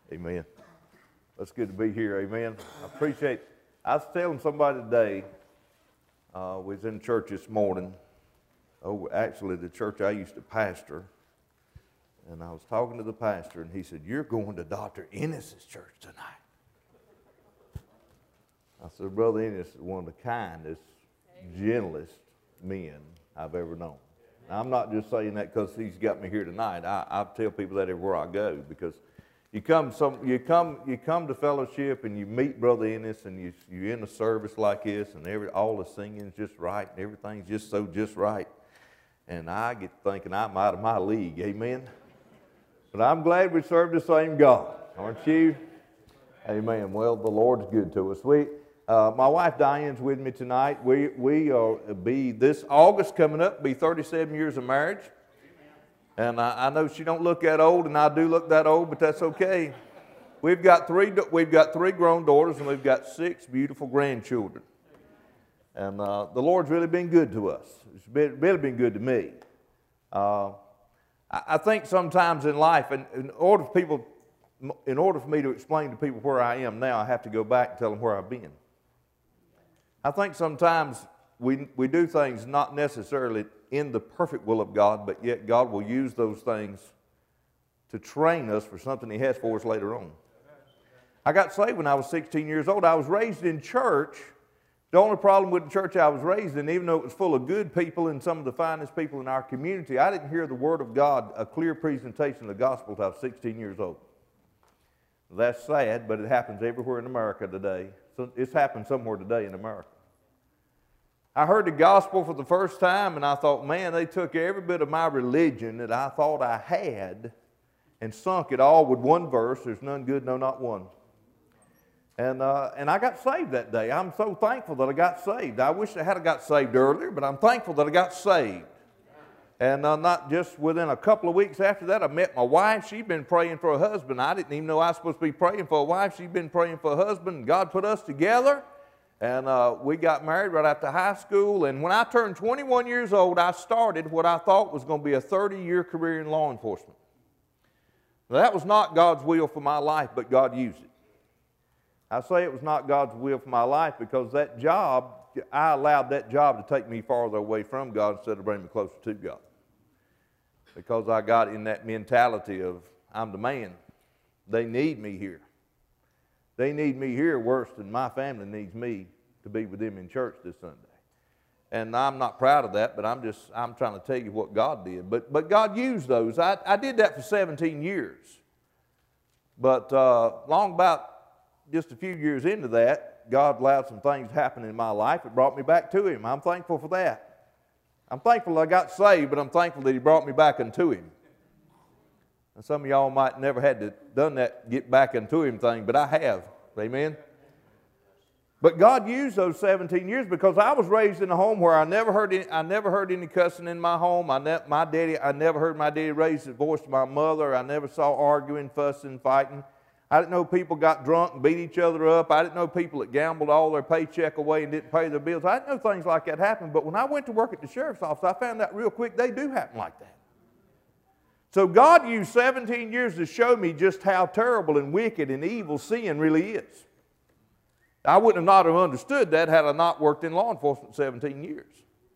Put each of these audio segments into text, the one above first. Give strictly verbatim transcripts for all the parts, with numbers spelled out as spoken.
Amen. It's good to be here. Amen. I appreciate. I was telling somebody today. Uh, we was in church this morning. Oh, actually, the church I used to pastor. And I was talking to the pastor, and he said, "You're going to Doctor Ennis's church tonight." I said, "Brother Ennis is one of the kindest, gentlest men I've ever known." Now, I'm not just saying that because he's got me here tonight. I, I tell people that everywhere I go, because you come some you come you come to fellowship and you meet Brother Ennis, and you you in a service like this, and every all the singing's just right and everything's just so just right, and I get thinking I'm out of my league. Amen. But I'm glad we serve the same God, aren't you? Amen. Well, the Lord's good to us. We, uh, my wife Diane's with me tonight. We we are be this August coming up be thirty-seven years of marriage, and I, I know she don't look that old, and I do look that old, but that's okay. We've got three we've got three grown daughters, and we've got six beautiful grandchildren, and uh, the Lord's really been good to us. It's been, really been good to me. Uh, I think sometimes in life, in, in order for people, in order for me to explain to people where I am now, I have to go back and tell them where I've been. I think sometimes we we do things not necessarily in the perfect will of God, but yet God will use those things to train us for something He has for us later on. I got saved when I was sixteen years old. I was raised in church. The only problem with the church I was raised in, even though it was full of good people and some of the finest people in our community, I didn't hear the Word of God, a clear presentation of the gospel, until I was sixteen years old. That's sad, but it happens everywhere in America today. So it's happened somewhere today in America. I heard the gospel for the first time, and I thought, man, they took every bit of my religion that I thought I had and sunk it all with one verse: there's none good, no, not one. And, uh, and I got saved that day. I'm so thankful that I got saved. I wish I had got saved earlier, but I'm thankful that I got saved. And uh, not just within a couple of weeks after that, I met my wife. She'd been praying for a husband. I didn't even know I was supposed to be praying for a wife. She'd been praying for a husband, and God put us together. And uh, we got married right after high school. And when I turned twenty-one years old, I started what I thought was going to be a thirty-year career in law enforcement. Now, that was not God's will for my life, but God used it. I say it was not God's will for my life because that job, I allowed that job to take me farther away from God instead of bringing me closer to God. Because I got in that mentality of, I'm the man. They need me here. They need me here worse than my family needs me to be with them in church this Sunday. And I'm not proud of that, but I'm just, I'm trying to tell you what God did. But, but God used those. I, I did that for seventeen years. But uh, long about just a few years into that, God allowed some things to happen in my life. It brought me back to Him. I'm thankful for that. I'm thankful I got saved, but I'm thankful that He brought me back unto Him. And some of y'all might never had to done that get back unto Him thing, but I have. Amen? But God used those seventeen years because I was raised in a home where I never heard any, I never heard any cussing in my home. I ne- my daddy, I never heard my daddy raise his voice to my mother. I never saw arguing, fussing, fighting. I didn't know people got drunk and beat each other up. I didn't know people that gambled all their paycheck away and didn't pay their bills. I didn't know things like that happened. But when I went to work at the sheriff's office, I found out real quick they do happen like that. So God used seventeen years to show me just how terrible and wicked and evil sin really is. I wouldn't have not have understood that had I not worked in law enforcement seventeen years.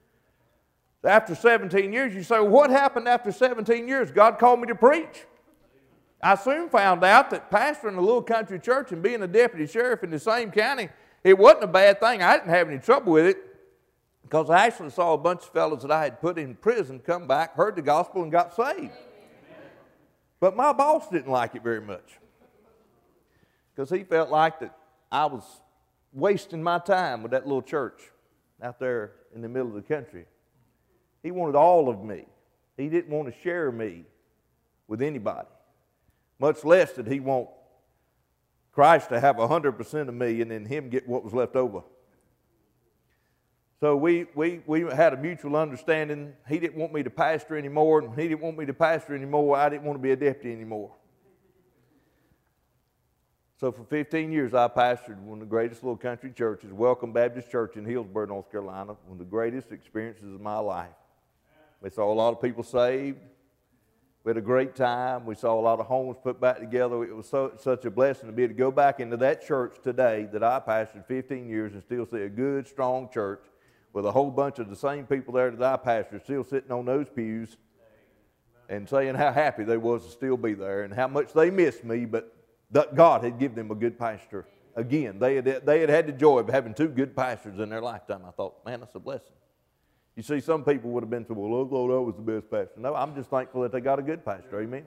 After seventeen years, you say, well, what happened after seventeen years? God called me to preach. I soon found out that pastoring a little country church and being a deputy sheriff in the same county, it wasn't a bad thing. I didn't have any trouble with it because I actually saw a bunch of fellows that I had put in prison come back, heard the gospel, and got saved. But my boss didn't like it very much because he felt like that I was wasting my time with that little church out there in the middle of the country. He wanted all of me. He didn't want to share me with anybody. Much less did he want Christ to have one hundred percent of me and then him get what was left over. So we, we, we had a mutual understanding. He didn't want me to pastor anymore, and he didn't want me to pastor anymore. I didn't want to be a deputy anymore. So for fifteen years, I pastored one of the greatest little country churches, Welcome Baptist Church in Hillsborough, North Carolina, one of the greatest experiences of my life. We saw a lot of people saved. We had a great time. We saw a lot of homes put back together. It was so, such a blessing to be able to go back into that church today that I pastored fifteen years and still see a good, strong church with a whole bunch of the same people there that I pastored still sitting on those pews and saying how happy they was to still be there and how much they missed me, but that God had given them a good pastor. Again, they had, they had had the joy of having two good pastors in their lifetime. I thought, man, that's a blessing. You see, some people would have been, well, I thought that was the best pastor. No, I'm just thankful that they got a good pastor. Amen.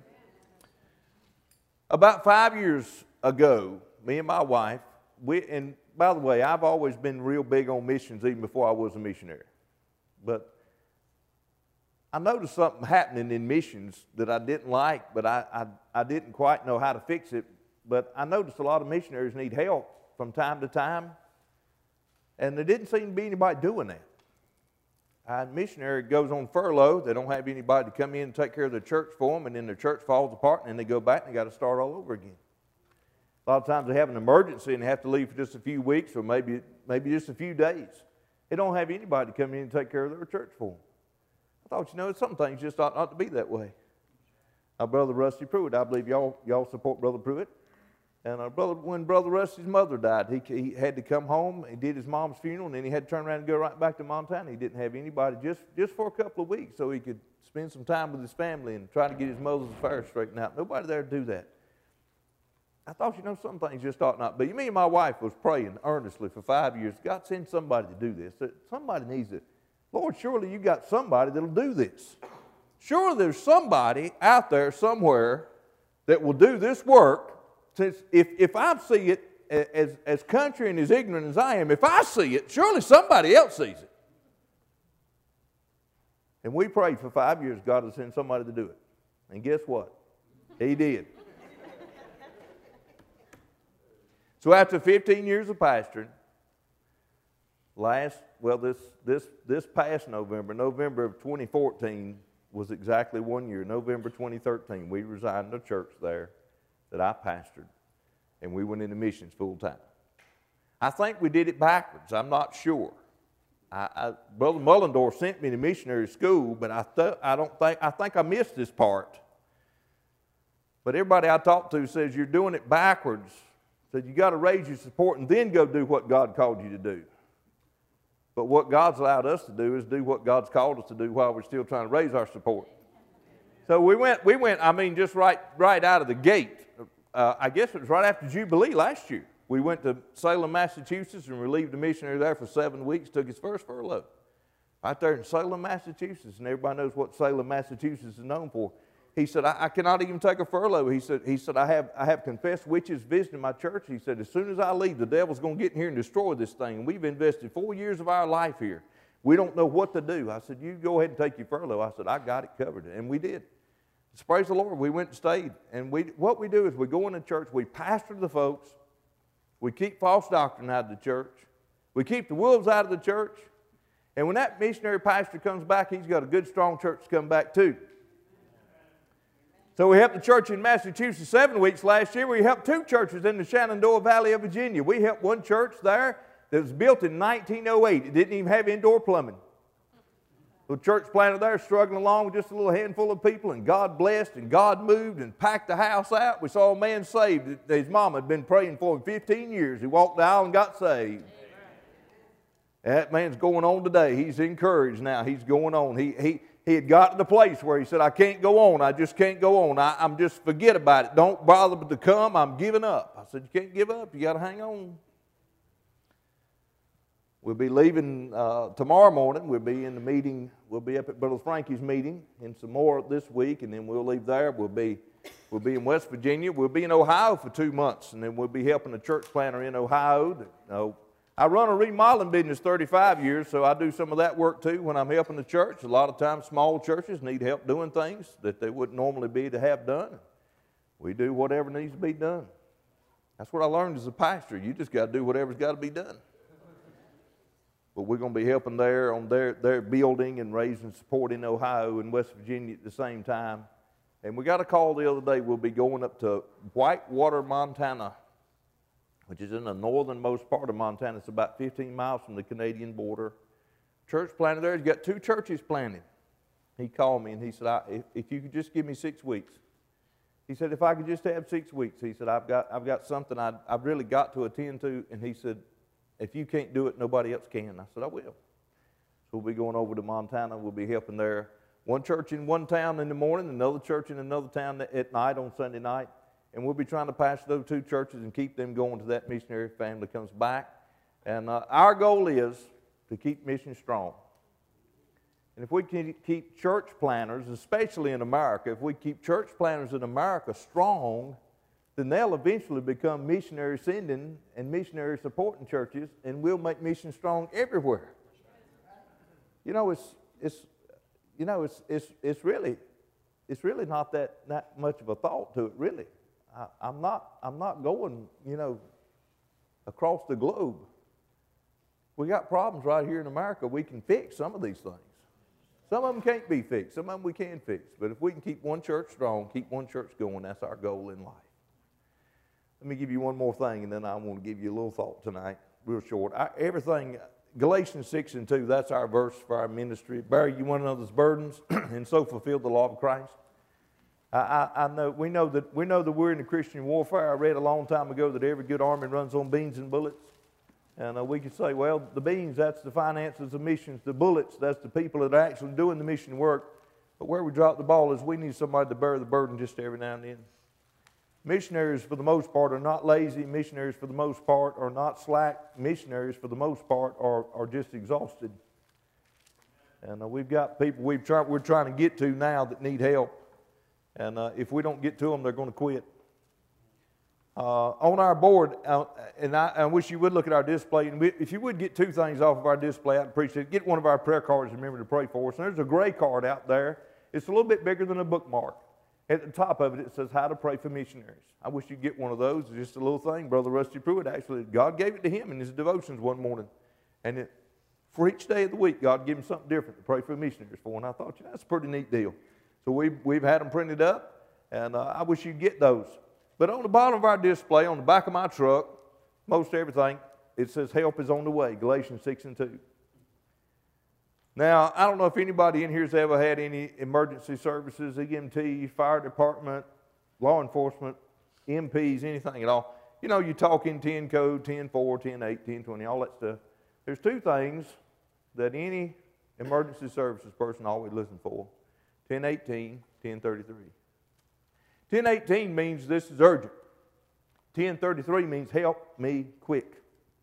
About five years ago, me and my wife, we, and by the way, I've always been real big on missions even before I was a missionary. But I noticed something happening in missions that I didn't like, but I, I, I didn't quite know how to fix it. But I noticed a lot of missionaries need help from time to time, and there didn't seem to be anybody doing that. A missionary goes on furlough. They don't have anybody to come in and take care of their church for them, and then their church falls apart, and then they go back and they got to start all over again. A lot of times they have an emergency and they have to leave for just a few weeks or maybe, maybe just a few days. They don't have anybody to come in and take care of their church for them. I thought, you know, some things just ought not to be that way. Our brother Rusty Pruitt, I believe y'all y'all support Brother Pruitt. And our brother, when Brother Rusty's mother died, he, he had to come home, he did his mom's funeral, and then he had to turn around and go right back to Montana. He didn't have anybody just, just for a couple of weeks so he could spend some time with his family and try to get his mother's affairs straightened out. Nobody there to do that. I thought, you know, some things just ought not be. Me and my wife was praying earnestly for five years. God, send somebody to do this. Somebody needs it. Lord, surely you got somebody that'll do this. Surely there's somebody out there somewhere that will do this work. Since if, if I see it as, as country and as ignorant as I am, if I see it, surely somebody else sees it. And we prayed for five years God would send somebody to do it. And guess what? He did. So after fifteen years of pastoring, last, well, this, this, this past November, November of twenty fourteen was exactly one year. November twenty thirteen, we resigned the church there that I pastored, and we went into missions full time. I think we did it backwards. I'm not sure. I, I, Brother Mullendorf sent me to missionary school, but I, th- I don't think I think I missed this part. But everybody I talked to says you're doing it backwards. Said you got to raise your support and then go do what God called you to do. But what God's allowed us to do is do what God's called us to do while we're still trying to raise our support. So we went, we went. I mean, just right, right out of the gate. Uh, I guess it was right after Jubilee last year. We went to Salem, Massachusetts, and relieved a missionary there for seven weeks. Took his first furlough, right there in Salem, Massachusetts, and everybody knows what Salem, Massachusetts is known for. He said, I, I cannot even take a furlough. He said, he said, I have, I have confessed witches visiting my church. He said, as soon as I leave, the devil's going to get in here and destroy this thing. And we've invested four years of our life here. We don't know what to do. I said, you go ahead and take your furlough. I said, I got it covered, and we did. So praise the Lord, we went and stayed. And we, what we do is we go into church, we pastor the folks, we keep false doctrine out of the church, we keep the wolves out of the church, and when that missionary pastor comes back, he's got a good, strong church to come back to. So we helped the church in Massachusetts seven weeks last year. We helped two churches in the Shenandoah Valley of Virginia. We helped one church there that was built in nineteen oh eight. It didn't even have indoor plumbing. The church planted there, struggling along with just a little handful of people, and God blessed, and God moved and packed the house out. We saw a man saved. His mama had been praying for him fifteen years. He walked the aisle and got saved. And that man's going on today. He's encouraged now. He's going on. He, he, he had got to the place where he said, I can't go on. I just can't go on. I, I'm just, forget about it. Don't bother to come. I'm giving up. I said, you can't give up. You got to hang on. We'll be leaving uh, tomorrow morning. We'll be in the meeting. We'll be up at Brother Frankie's meeting and some more this week, and then we'll leave there. We'll be, we'll be in West Virginia. We'll be in Ohio for two months, and then we'll be helping a church planter in Ohio. That, you know, I run a remodeling business thirty-five years, so I do some of that work too when I'm helping the church. A lot of times small churches need help doing things that they wouldn't normally be to have done. We do whatever needs to be done. That's what I learned as a pastor. You just got to do whatever's got to be done. But we're going to be helping there on their, their building and raising support in Ohio and West Virginia at the same time. And we got a call the other day. We'll be going up to Whitewater, Montana, which is in the northernmost part of Montana. It's about fifteen miles from the Canadian border. Church planted there. He's got two churches planted. he called me and he said, I, if, if you could just give me six weeks. He said, if I could just have six weeks. He said, I've got, I've got something I, I've really got to attend to. And he said, if you can't do it, nobody else can. I said, I will. So we'll be going over to Montana. We'll be helping there. One church in one town in the morning, another church in another town at night on Sunday night. And we'll be trying to pastor those two churches and keep them going till that missionary family comes back. And uh, our goal is to keep mission strong. And if we can keep church planners, especially in America, if we keep church planners in America strong, then they'll eventually become missionary sending and missionary supporting churches, and we'll make mission strong everywhere. You know, it's it's you know it's it's it's really it's really not that that much of a thought to it, really. I, I'm not I'm not going, you know, across the globe. We got problems right here in America. We can fix some of these things. Some of them can't be fixed. Some of them we can fix. But if we can keep one church strong, keep one church going, that's our goal in life. Let me give you one more thing, and then I want to give you a little thought tonight, real short. I, everything, Galatians six and two, that's our verse for our ministry. Bear you one another's burdens, and so fulfill the law of Christ. I, I, I know we know that we know that we're in the Christian warfare. I read a long time ago that every good army runs on beans and bullets. And uh, we could say, well, the beans, that's the finances of missions. The bullets, that's the people that are actually doing the mission work. But where we drop the ball is we need somebody to bear the burden just every now and then. Missionaries, for the most part, are not lazy. Missionaries, for the most part, are not slack. Missionaries, for the most part, are, are just exhausted. And uh, we've got people we've try, we're trying to get to now that need help. And uh, if we don't get to them, they're going to quit. Uh, on our board, uh, and I, I wish you would look at our display, and we, if you would get two things off of our display, I'd appreciate it. Get one of our prayer cards and remember to pray for us. And there's a gray card out there. It's a little bit bigger than a bookmark. At the top of it, it says how to pray for missionaries. I wish you'd get one of those. It's just a little thing. Brother Rusty Pruitt, actually, God gave it to him in his devotions one morning. And it, for each day of the week, God gave him something different to pray for missionaries for. And I thought, you know, that's a pretty neat deal. So we've, we've had them printed up, and uh, I wish you'd get those. But on the bottom of our display, on the back of my truck, most everything, it says help is on the way, Galatians six and two. Now, I don't know if anybody in here has ever had any emergency services, E M T, fire department, law enforcement, M Ps, anything at all. You know, you talk in ten code, ten four, ten eight, ten twenty, all that stuff. There's two things that any emergency services person always listens for, ten eighteen, ten thirty-three. ten eighteen means this is urgent. ten thirty-three means help me quick.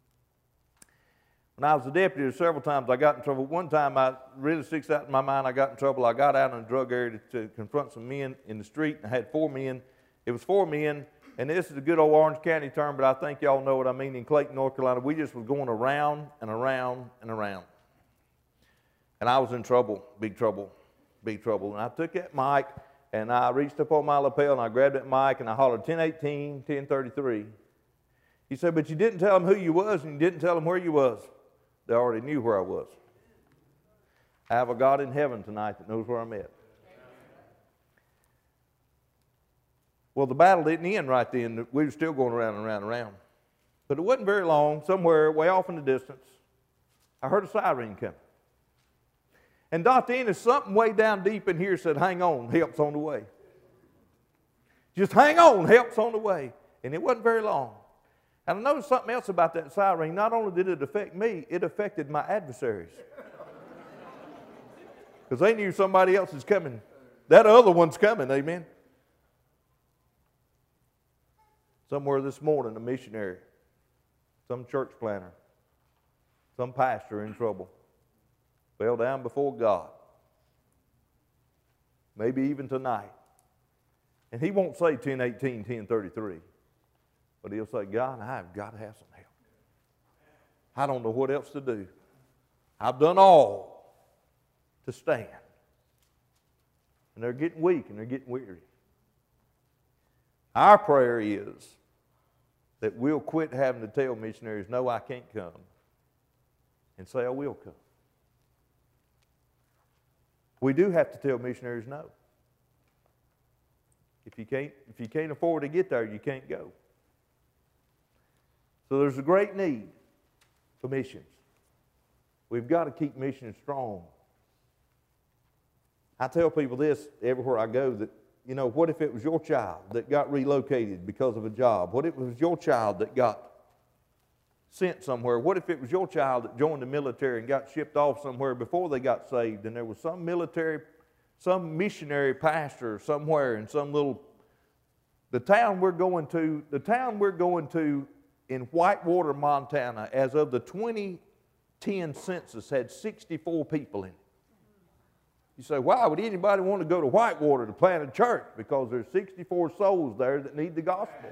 When I was a deputy, several times I got in trouble. One time I really sticks out in my mind, I got in trouble. I got out in a drug area to, to confront some men in the street, and I had four men. It was four men, and this is a good old Orange County term, but I think y'all know what I mean. In Clayton, North Carolina, we just was going around and around and around. And I was in trouble, big trouble, big trouble. And I took that mic, and I reached up on my lapel, and I grabbed that mic, and I hollered ten eighteen, ten thirty-three. He said, but you didn't tell them who you was, and you didn't tell them where you was. They already knew where I was. I have a God in heaven tonight that knows where I'm at. Well, the battle didn't end right then. We were still going around and around and around. But it wasn't very long. Somewhere way off in the distance, I heard a siren coming. And Doctor Ennis, something way down deep in here said, hang on, help's on the way. Just hang on, help's on the way. And it wasn't very long. And I noticed something else about that siren. Not only did it affect me, it affected my adversaries. Because they knew somebody else is coming. That other one's coming, amen? Somewhere this morning, a missionary, some church planter, some pastor in trouble, fell down before God. Maybe even tonight. And he won't say ten eighteen, ten thirty-three. But he'll say, God, I've got to have some help. I don't know what else to do. I've done all to stand. And they're getting weak and they're getting weary. Our prayer is that we'll quit having to tell missionaries, no, I can't come, and say, I will come. We do have to tell missionaries no. If you can't, if you can't afford to get there, you can't go. So there's a great need for missions. We've got to keep missions strong. I tell people this everywhere I go, that, you know, what if it was your child that got relocated because of a job? What if it was your child that got sent somewhere? What if it was your child that joined the military and got shipped off somewhere before they got saved, and there was some military, some missionary pastor somewhere in some little, the town we're going to, the town we're going to in Whitewater, Montana, as of the twenty ten census, had sixty-four people in it. You say, why would anybody want to go to Whitewater to plant a church? Because there's sixty-four souls there that need the gospel.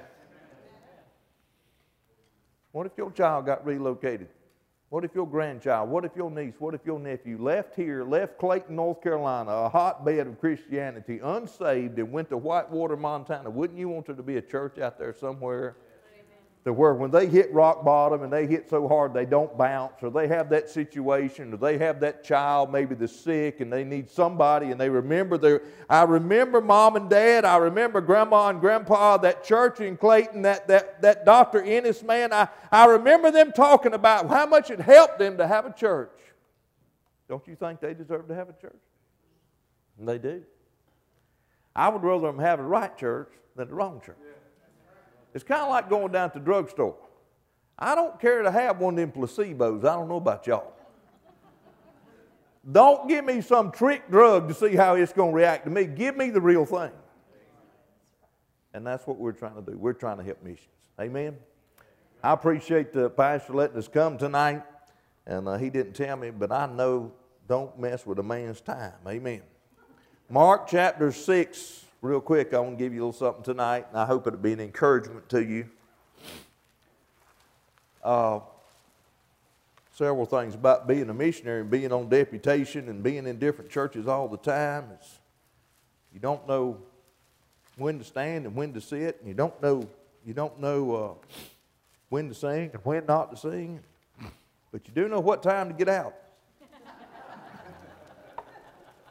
What if your child got relocated? What if your grandchild, what if your niece, what if your nephew left here, left Clayton, North Carolina, a hotbed of Christianity, unsaved, and went to Whitewater, Montana? Wouldn't you want there to be a church out there somewhere? To where when they hit rock bottom and they hit so hard they don't bounce, or they have that situation, or they have that child maybe that's sick and they need somebody, and they remember their, I remember mom and dad, I remember grandma and grandpa, that church in Clayton, that, that, that Doctor Ennis man, I, I remember them talking about how much it helped them to have a church. Don't you think they deserve to have a church? And they do. I would rather them have a right church than the wrong church. It's kind of like going down to the drugstore. I don't care to have one of them placebos. I don't know about y'all. Don't give me some trick drug to see how it's going to react to me. Give me the real thing. And that's what we're trying to do. We're trying to help missions. Amen? I appreciate the pastor letting us come tonight. And uh, he didn't tell me, but I know don't mess with a man's time. Amen. Mark chapter six. Real quick, I want to give you a little something tonight, and I hope it'll be an encouragement to you. Uh, several things about being a missionary and being on deputation and being in different churches all the time. It's, you don't know when to stand and when to sit, and you don't know you don't know uh, when to sing and when not to sing, but you do know what time to get out.